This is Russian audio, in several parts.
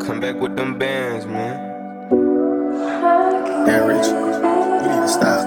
Come back with them bands, man. Damn, Rich, you need to stop.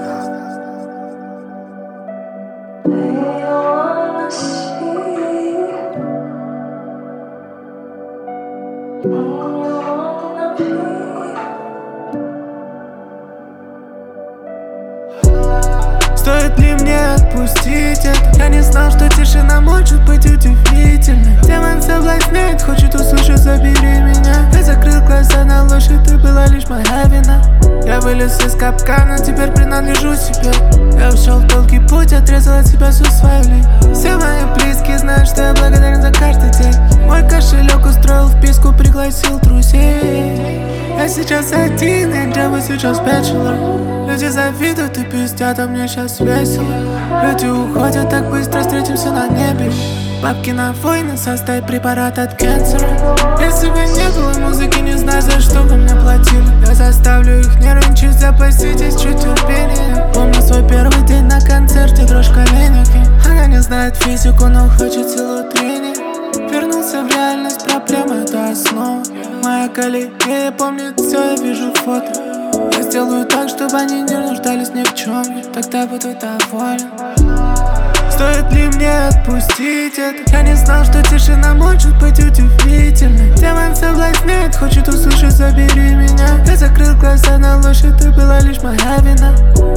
Стоит ли мне отпустить это? Я не знал, что тишина может быть удивительной. Демон соблазняет, хочет услышать «забери меня». Я закрыл глаза на ложь, и ты была лишь моя вина. Я вылез из капкана, теперь принадлежу себе. Я ушел в долгий путь, отрезал от себя всю свою лень. Все мои близкие знают, что я благодарен за каждый день. Мой кошелек устроил вписку, пригласил друзей. Я сейчас один, я делаю сейчас bachelor. Люди завидуют и пиздят, а мне сейчас весело. Люди уходят так быстро, встретимся на небе. Бабки на войны, составь препарат от канцера. Если бы не было музыки, не знаю, за что бы мне платили. Я заставлю их нервничать, запаситесь чуть терпения. Помню свой первый день на концерте, дрожь в коленями. Она не знает физику, но хочет силу трения. Вернулся в реальность, проблема — это основа. Моя галерея помнит все, я вижу фото. Я сделаю так, чтобы они не нуждались ни в чем. Тогда буду доволен. Стоит ли мне отпустить это? Я не знал, что тишина может быть удивительной. Демон соблазняет, хочет услышать «забери меня». Я закрыл глаза на ложь, и ты была лишь моя вина.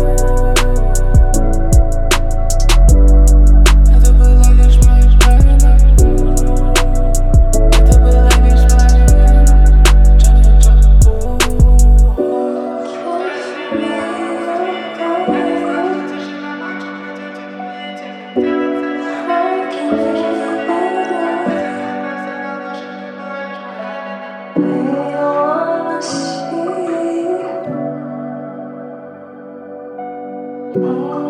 Это была лишь моя вина. Это была лишь моя вина. Oh